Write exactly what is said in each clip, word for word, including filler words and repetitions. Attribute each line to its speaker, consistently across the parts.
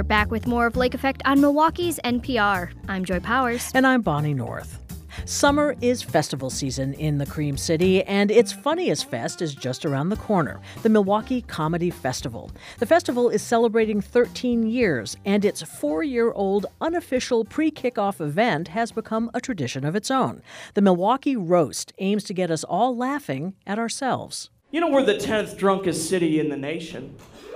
Speaker 1: back with more of Lake Effect on Milwaukee's N P R. I'm Joy Powers.
Speaker 2: And I'm Bonnie North. Summer is festival season in the Cream City, and its funniest fest is just around the corner, the Milwaukee Comedy Festival. The festival is celebrating thirteen years, and its four-year-old unofficial pre-kickoff event has become a tradition of its own. The Milwaukee Roast aims to get us all laughing at ourselves.
Speaker 3: You know, we're the tenth drunkest city in the nation.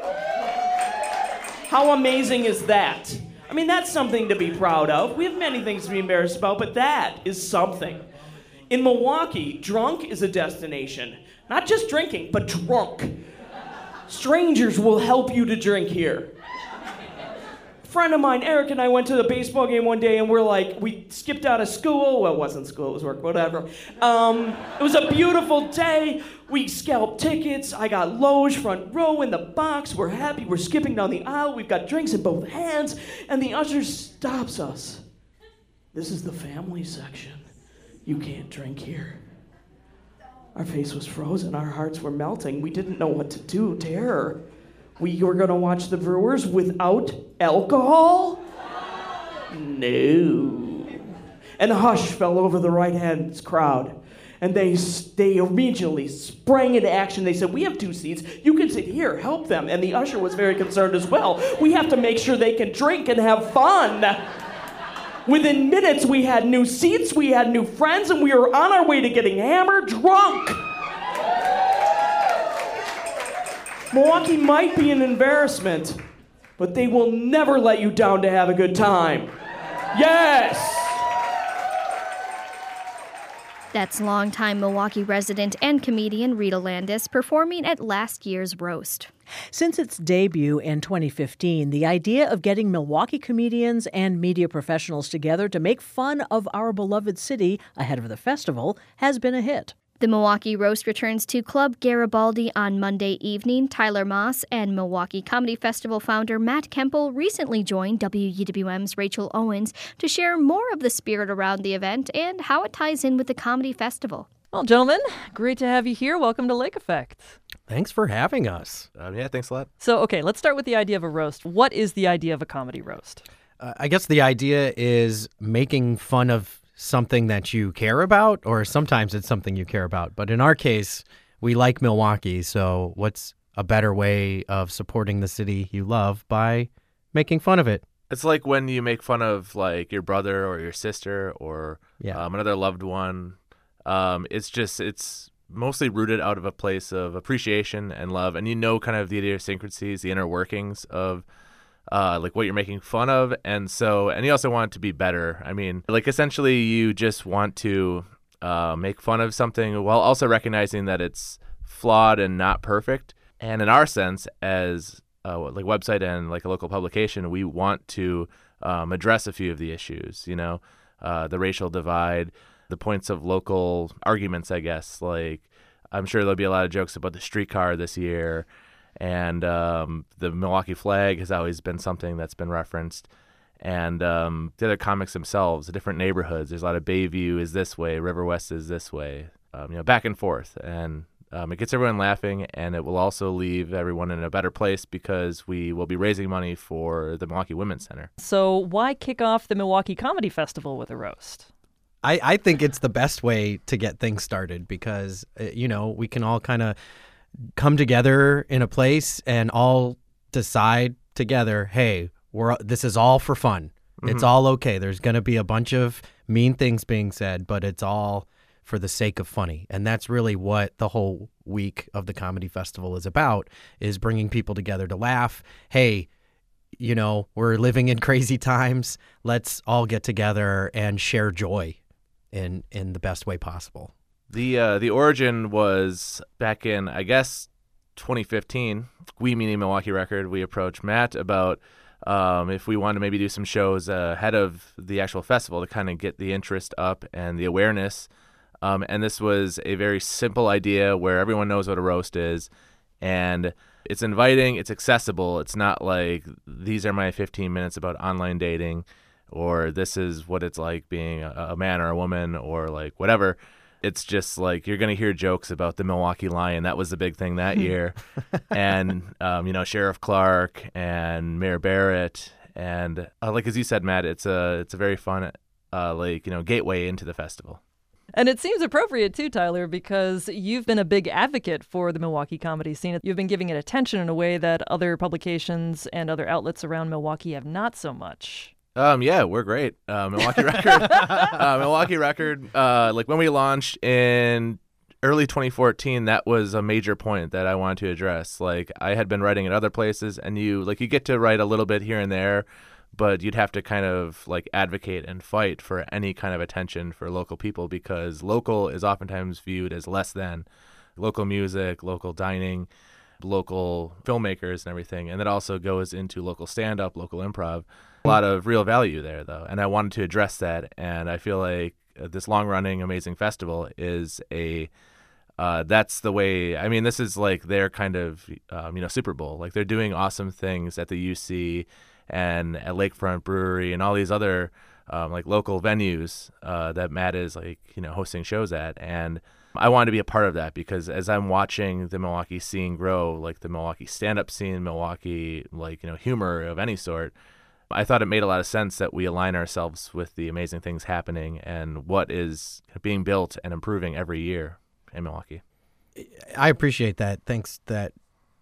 Speaker 3: How amazing is that? I mean, that's something to be proud of. We have many things to be embarrassed about, but that is something. In Milwaukee, drunk is a destination. Not just drinking, but drunk. Strangers will help you to drink here. A friend of mine, Eric, and I went to the baseball game one day, and we're like, we skipped out of school. Well, it wasn't school, it was work, whatever. Um, it was a beautiful day. We scalped tickets. I got loge, front row in the box. We're happy. We're skipping down the aisle. We've got drinks in both hands. And the usher stops us. This is the family section. You can't drink here. Our face was frozen. Our hearts were melting. We didn't know what to do. Terror. We were going to watch the Brewers without alcohol? No. And a hush fell over the right-hand crowd. And they they immediately sprang into action. They said, we have two seats. You can sit here. Help them. And the usher was very concerned as well. We have to make sure they can drink and have fun. Within minutes, we had new seats, we had new friends, and we were on our way to getting hammered drunk. Milwaukee might be an embarrassment, but they will never let you down to have a good time. Yes!
Speaker 1: That's longtime Milwaukee resident and comedian Rita Landis performing at last year's roast.
Speaker 2: Since its debut in twenty fifteen, the idea of getting Milwaukee comedians and media professionals together to make fun of our beloved city ahead of the festival has been a hit.
Speaker 1: The Milwaukee Roast returns to Club Garibaldi on Monday evening. Tyler Moss and Milwaukee Comedy Festival founder Matt Kemple recently joined W U W M's Rachel Owens to share more of the spirit around the event and how it ties in with the Comedy Festival.
Speaker 4: Well, gentlemen, great to have you here. Welcome to Lake Effect.
Speaker 5: Thanks for having us.
Speaker 6: Um, yeah, thanks a lot.
Speaker 4: So, okay, let's start with the idea of a roast. What is the idea of a comedy roast?
Speaker 5: Uh, I guess the idea is making fun of something that you care about, or sometimes it's something you care about. But in our case, we like Milwaukee, so what's a better way of supporting the city you love by making fun of it?
Speaker 6: It's like when you make fun of like your brother or your sister or
Speaker 5: Yeah.
Speaker 6: um, another loved one. Um, it's just, it's mostly rooted out of a place of appreciation and love. And you know kind of the idiosyncrasies, the inner workings of Uh, like what you're making fun of. And so, and you also want it to be better. I mean, like essentially you just want to uh, make fun of something while also recognizing that it's flawed and not perfect. And in our sense, as uh, like website and like a local publication, we want to um, address a few of the issues, you know, uh, the racial divide, the points of local arguments, I guess. Like, I'm sure there'll be a lot of jokes about the streetcar this year. And um, the Milwaukee flag has always been something that's been referenced. And um, the other comics themselves, the different neighborhoods, there's a lot of Bayview is this way, River West is this way, um, you know, back and forth. And um, it gets everyone laughing, and it will also leave everyone in a better place because we will be raising money for the Milwaukee Women's Center.
Speaker 4: So why kick off the Milwaukee Comedy Festival with a roast?
Speaker 5: I, I think it's the best way to get things started because, uh, you know, we can all kind of come together in a place and all decide together, hey, we're this is all for fun. Mm-hmm. It's all okay. There's going to be a bunch of mean things being said, but it's all for the sake of funny. And that's really what the whole week of the Comedy Festival is about, is bringing people together to laugh. Hey, you know, we're living in crazy times. Let's all get together and share joy in in the best way possible.
Speaker 6: The uh, the origin was back in, I guess, twenty fifteen. We, meaning Milwaukee Record, we approached Matt about um, if we wanted to maybe do some shows uh, ahead of the actual festival to kind of get the interest up and the awareness. Um, and this was a very simple idea where everyone knows what a roast is. And it's inviting, it's accessible. It's not like these are my fifteen minutes about online dating, or this is what it's like being a, a man or a woman, or like whatever. It's just like you're going to hear jokes about the Milwaukee Lion. That was the big thing that year. And, um, you know, Sheriff Clark and Mayor Barrett And uh, like as you said, Matt, it's a it's a very fun uh, like you know gateway into the festival.
Speaker 4: And it seems appropriate, too, Tyler, because you've been a big advocate for the Milwaukee comedy scene. You've been giving it attention in a way that other publications and other outlets around Milwaukee have not so much.
Speaker 6: Um, yeah, we're great. Uh, Milwaukee Record. uh, Milwaukee Record, uh, like when we launched in early twenty fourteen, that was a major point that I wanted to address. Like I had been writing at other places, and you like you get to write a little bit here and there, but you'd have to kind of like advocate and fight for any kind of attention for local people because local is oftentimes viewed as less than local music, local dining, local filmmakers and everything. And it also goes into local stand-up, local improv. A lot of real value there, though. And I wanted to address that. And I feel like this long-running amazing festival is a uh, that's the way. I mean, this is like their kind of, um, you know, Super Bowl. Like they're doing awesome things at the U C and at Lakefront Brewery and all these other um, like local venues uh, that Matt is like, you know, hosting shows at. And I wanted to be a part of that because as I'm watching the Milwaukee scene grow, like the Milwaukee stand-up scene, Milwaukee, like, you know, humor of any sort, I thought it made a lot of sense that we align ourselves with the amazing things happening and what is being built and improving every year in Milwaukee.
Speaker 5: I appreciate that. Thanks. That,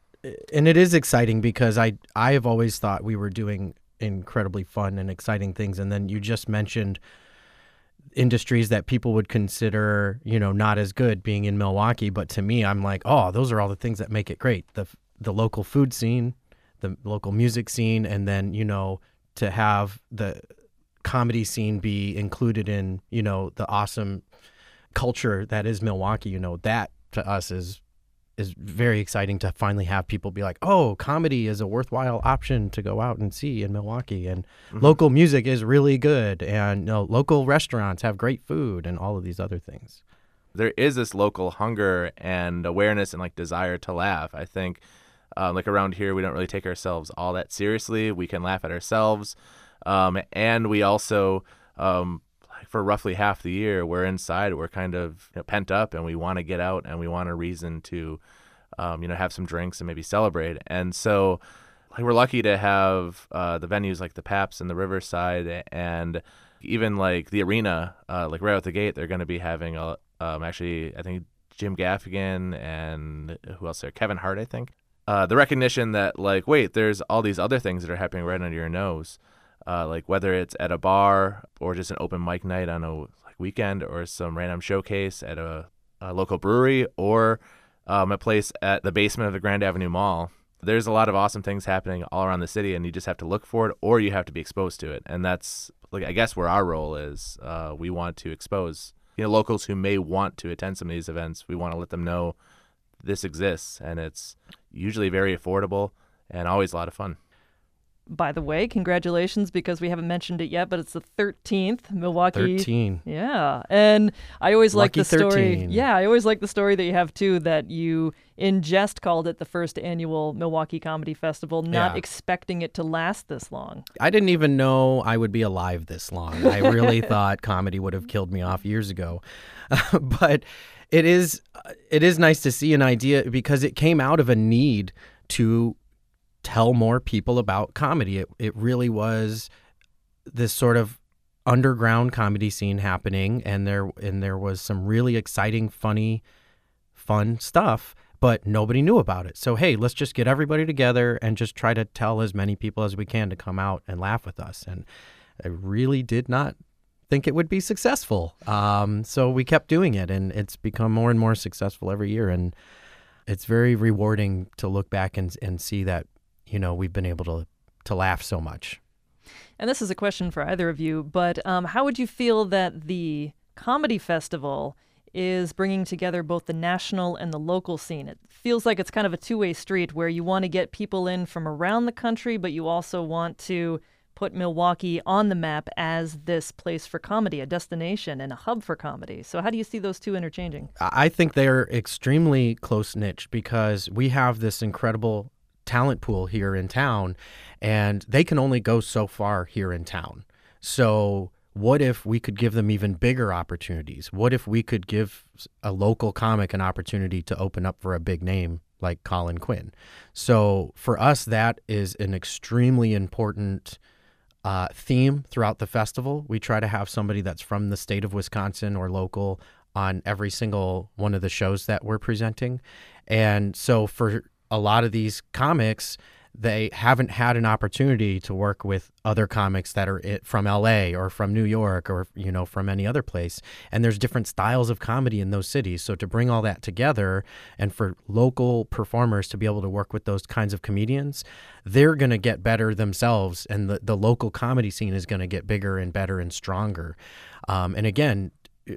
Speaker 5: and it is exciting because I I have always thought we were doing incredibly fun and exciting things. And then you just mentioned industries that people would consider, you know, not as good being in Milwaukee. But to me, I'm like, oh, those are all the things that make it great. The the local food scene, the local music scene, and then, you know, to have the comedy scene be included in, you know, the awesome culture that is Milwaukee, you know, that to us is is very exciting to finally have people be like, oh, comedy is a worthwhile option to go out and see in Milwaukee. And mm-hmm. local music is really good. And you know, local restaurants have great food and all of these other things.
Speaker 6: There is this local hunger and awareness and like desire to laugh. I think uh, like around here, we don't really take ourselves all that seriously. We can laugh at ourselves. Um, and we also, um, for roughly half the year, we're inside, we're kind of you know, pent up and we want to get out and we want a reason to, um, you know, have some drinks and maybe celebrate. And so like we're lucky to have uh, the venues like the Paps and the Riverside and even like the arena, uh, like right out the gate, they're going to be having a, um, actually, I think Jim Gaffigan and who else there? Kevin Hart, I think. Uh, the recognition that like, wait, there's all these other things that are happening right under your nose. Uh, like whether it's at a bar or just an open mic night on a like weekend or some random showcase at a, a local brewery or um, a place at the basement of the Grand Avenue Mall. There's a lot of awesome things happening all around the city and you just have to look for it or you have to be exposed to it. And that's like, I guess where our role is. Uh, we want to expose you know locals who may want to attend some of these events. We want to let them know this exists and it's usually very affordable and always a lot of fun.
Speaker 4: By the way, congratulations, because we haven't mentioned it yet, but it's the thirteenth Milwaukee.
Speaker 5: thirteen.
Speaker 4: Yeah. And I always like
Speaker 5: Lucky
Speaker 4: the story.
Speaker 5: thirteen.
Speaker 4: Yeah, I always like the story that you have, too, that you in jest called it the first annual Milwaukee Comedy Festival, not
Speaker 5: Yeah.
Speaker 4: expecting it to last this long.
Speaker 5: I didn't even know I would be alive this long. I really thought comedy would have killed me off years ago. But it is it is nice to see an idea because it came out of a need to tell more people about comedy. It it really was this sort of underground comedy scene happening, and there and there was some really exciting, funny, fun stuff, but nobody knew about it. So hey, let's just get everybody together and just try to tell as many people as we can to come out and laugh with us. And I really did not think it would be successful. Um, so we kept doing it, and it's become more and more successful every year. And it's very rewarding to look back and and see that, you know, we've been able to to laugh so much.
Speaker 4: And this is a question for either of you, but um, how would you feel that the comedy festival is bringing together both the national and the local scene? It feels like it's kind of a two-way street where you want to get people in from around the country, but you also want to put Milwaukee on the map as this place for comedy, a destination and a hub for comedy. So how do you see those two interchanging?
Speaker 5: I think they're extremely close-knit because we have this incredible talent pool here in town, and they can only go so far here in town. So what if we could give them even bigger opportunities? What if we could give a local comic an opportunity to open up for a big name like Colin Quinn? So for us, that is an extremely important uh, theme throughout the festival. We try to have somebody that's from the state of Wisconsin or local on every single one of the shows that we're presenting. And so for a lot of these comics, they haven't had an opportunity to work with other comics that are from L A or from New York or, you know, from any other place. And there's different styles of comedy in those cities. So to bring all that together and for local performers to be able to work with those kinds of comedians, they're going to get better themselves. And the, the local comedy scene is going to get bigger and better and stronger. Um, and again,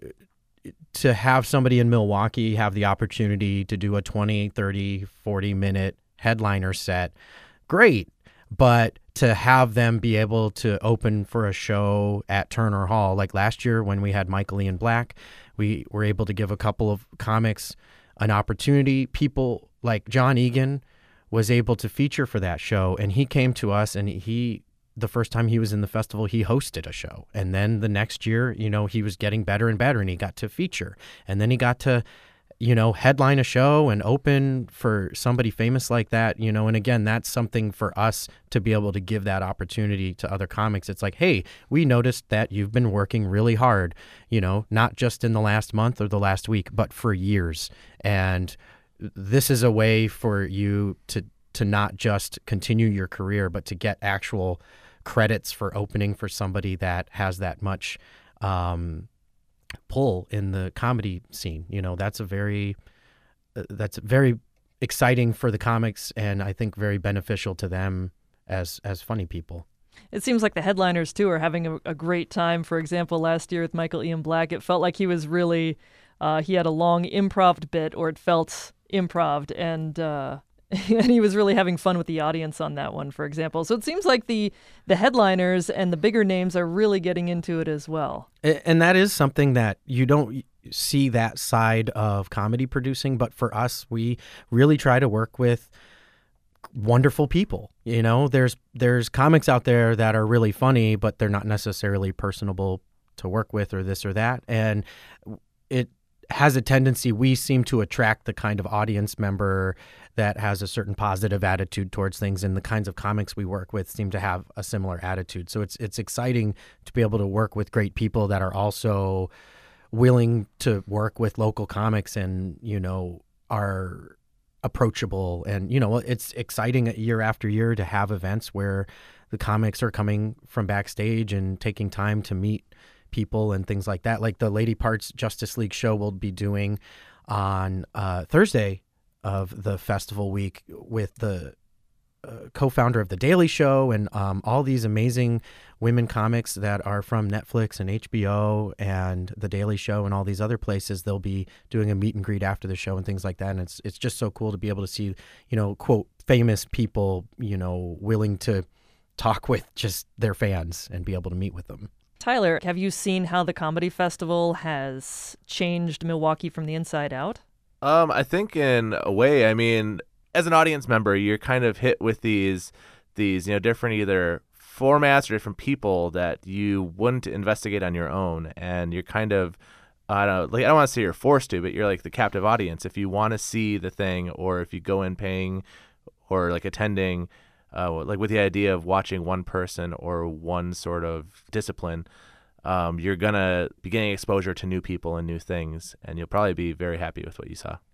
Speaker 5: to have somebody in Milwaukee have the opportunity to do a twenty, thirty, forty minute headliner set, great. But to have them be able to open for a show at Turner Hall, like last year when we had Michael Ian Black, we were able to give a couple of comics an opportunity. People like John Egan was able to feature for that show, and he came to us, and he, the first time he was in the festival, he hosted a show. And then the next year, you know, he was getting better and better, and he got to feature. And then he got to, you know, headline a show and open for somebody famous like that, you know. And again, that's something for us to be able to give that opportunity to other comics. It's like, hey, we noticed that you've been working really hard, you know, not just in the last month or the last week, but for years. And this is a way for you to to not just continue your career, but to get actual credits for opening for somebody that has that much um, pull in the comedy scene. You know, that's a very, uh, that's very exciting for the comics, and I think very beneficial to them as as funny people.
Speaker 4: It seems like the headliners, too, are having a, a great time. For example, last year with Michael Ian Black, it felt like he was really, uh, he had a long improv bit, or it felt improv, and uh, and he was really having fun with the audience on that one, for example. So it seems like the the headliners and the bigger names are really getting into it as well.
Speaker 5: And that is something that you don't see that side of comedy producing, but for us, we really try to work with wonderful people. You know, there's there's comics out there that are really funny, but they're not necessarily personable to work with or this or that. And it has a tendency, we seem to attract the kind of audience member that has a certain positive attitude towards things, and the kinds of comics we work with seem to have a similar attitude. So it's it's exciting to be able to work with great people that are also willing to work with local comics and, you know, are approachable. And, you know, it's exciting year after year to have events where the comics are coming from backstage and taking time to meet people and things like that. Like the Lady Parts Justice League show we'll be doing on uh, Thursday of the festival week with the uh, co-founder of The Daily Show and um, all these amazing women comics that are from Netflix and H B O and The Daily Show and all these other places. They'll be doing a meet and greet after the show and things like that. And it's it's just so cool to be able to see, you know, quote, famous people, you know, willing to talk with just their fans and be able to meet with them.
Speaker 4: Tyler, have you seen how the comedy festival has changed Milwaukee from the inside out?
Speaker 6: Um, I think in a way, I mean, as an audience member, you're kind of hit with these, these, you know, different either formats or different people that you wouldn't investigate on your own, and you're kind of, I don't know, like I don't want to say you're forced to, but you're like the captive audience. If you want to see the thing, or if you go in paying, or like attending, uh, like with the idea of watching one person or one sort of discipline. Um, you're going to be getting exposure to new people and new things, and you'll probably be very happy with what you saw.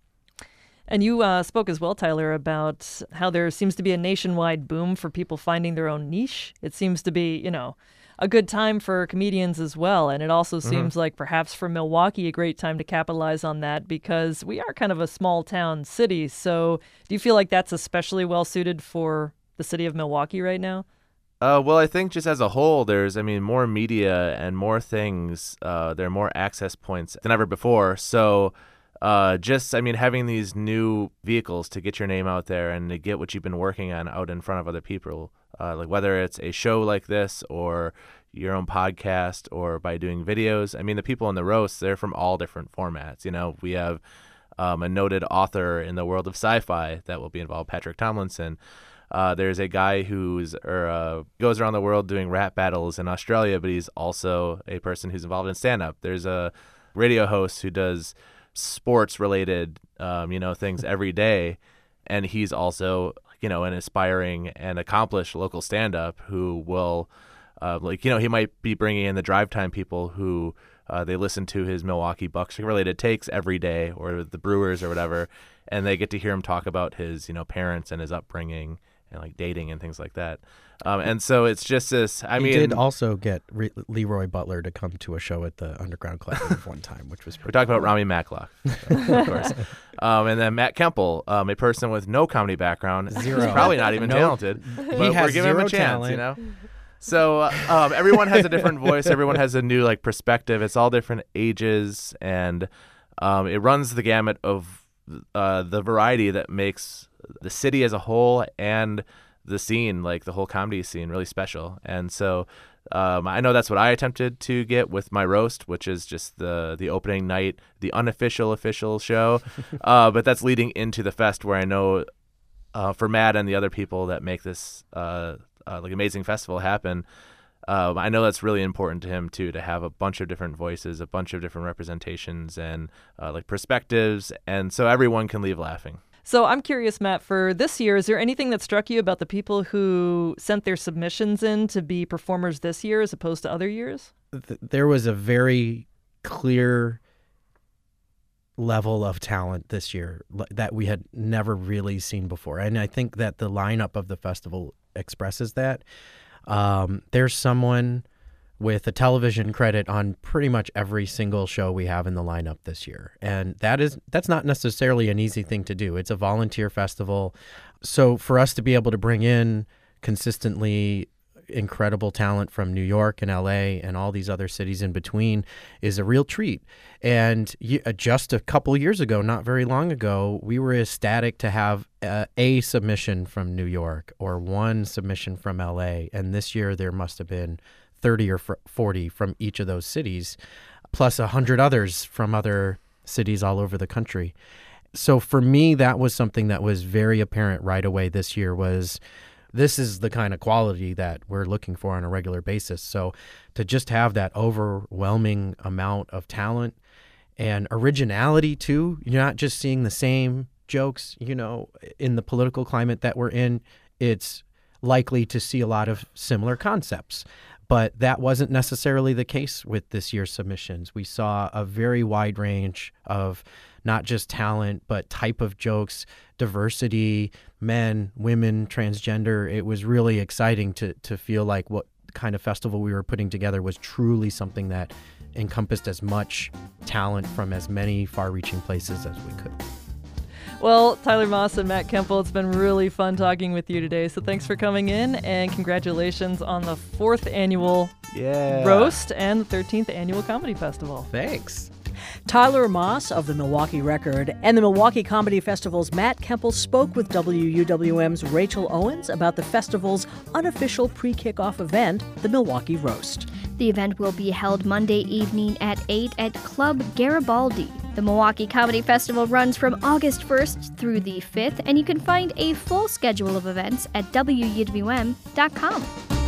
Speaker 4: And you uh, spoke as well, Tyler, about how there seems to be a nationwide boom for people finding their own niche. It seems to be, you know, a good time for comedians as well. And it also mm-hmm. seems like perhaps for Milwaukee, a great time to capitalize on that because we are kind of a small town city. So do you feel like that's especially well suited for the city of Milwaukee right now?
Speaker 6: Uh, well, I think just as a whole, there's, I mean, more media and more things. Uh, there are more access points than ever before. So uh, just, I mean, having these new vehicles to get your name out there and to get what you've been working on out in front of other people, uh, like whether it's a show like this or your own podcast or by doing videos. I mean, the people in the roast, they're from all different formats. You know, we have um, a noted author in the world of sci-fi that will be involved, Patrick Tomlinson. Uh, there's a guy who's or uh, goes around the world doing rap battles in Australia, but he's also a person who's involved in stand-up. There's a radio host who does sports-related, um, you know, things every day, and he's also, you know, an aspiring and accomplished local stand-up who will Uh, like, you know, he might be bringing in the drive time people who uh, they listen to his Milwaukee Bucks-related takes every day, or the Brewers or whatever, and they get to hear him talk about his, you know, parents and his upbringing and like dating and things like that. Um, and so it's just this. I
Speaker 5: he
Speaker 6: mean,
Speaker 5: did also get Re- Leroy Butler to come to a show at the Underground Collaborative one time, which was pretty.
Speaker 6: We talked
Speaker 5: cool.
Speaker 6: about Rami Malek, of course, um, and then Matt Kemple, um, a person with no comedy background,
Speaker 5: Zero.
Speaker 6: He's probably not even
Speaker 5: Nope.
Speaker 6: talented,
Speaker 5: He
Speaker 6: but
Speaker 5: has
Speaker 6: we're giving him
Speaker 5: zero
Speaker 6: a chance,
Speaker 5: talent.
Speaker 6: you know. So uh, um, everyone has a different voice. Everyone has a new like perspective. It's all different ages, and um, it runs the gamut of uh, the variety that makes the city as a whole and the scene, like the whole comedy scene, really special. And so um, I know that's what I attempted to get with my roast, which is just the the opening night, the unofficial official show. uh, but that's leading into the fest, where I know uh, for Matt and the other people that make this uh, uh, like amazing festival happen, um, I know that's really important to him too, to have a bunch of different voices, a bunch of different representations, and uh, like perspectives, and so everyone can leave laughing.
Speaker 4: So I'm curious, Matt, for this year, is there anything that struck you about the people who sent their submissions in to be performers this year as opposed to other years?
Speaker 5: Th- there was a very clear level of talent this year l- that we had never really seen before. And I think that the lineup of the festival expresses that. Um, there's someone with a television credit on pretty much every single show we have in the lineup this year. And that is that's not necessarily an easy thing to do. It's a volunteer festival. So for us to be able to bring in consistently incredible talent from New York and L A and all these other cities in between is a real treat. And you, uh, just a couple years ago, not very long ago, we were ecstatic to have uh, a submission from New York or one submission from L A. And this year there must have been thirty or forty from each of those cities, plus one hundred others from other cities all over the country. So for me, that was something that was very apparent right away this year was this is the kind of quality that we're looking for on a regular basis. So to just have that overwhelming amount of talent and originality too, you're not just seeing the same jokes, you know, in the political climate that we're in, it's likely to see a lot of similar concepts. But that wasn't necessarily the case with this year's submissions. We saw a very wide range of not just talent, but type of jokes, diversity, men, women, transgender. It was really exciting to to feel like what kind of festival we were putting together was truly something that encompassed as much talent from as many far-reaching places as we could.
Speaker 4: Well, Tyler Moss and Matt Kemple, it's been really fun talking with you today. So thanks for coming in, and congratulations on the fourth annual
Speaker 6: Yeah.
Speaker 4: roast and the thirteenth annual comedy festival.
Speaker 5: Thanks.
Speaker 2: Tyler Moss of the Milwaukee Record and the Milwaukee Comedy Festival's Matt Kemple spoke with W U W M's Rachel Owens about the festival's unofficial pre-kickoff event, the Milwaukee Roast.
Speaker 1: The event will be held Monday evening at eight at Club Garibaldi. The Milwaukee Comedy Festival runs from August first through the fifth, and you can find a full schedule of events at W U W M dot com.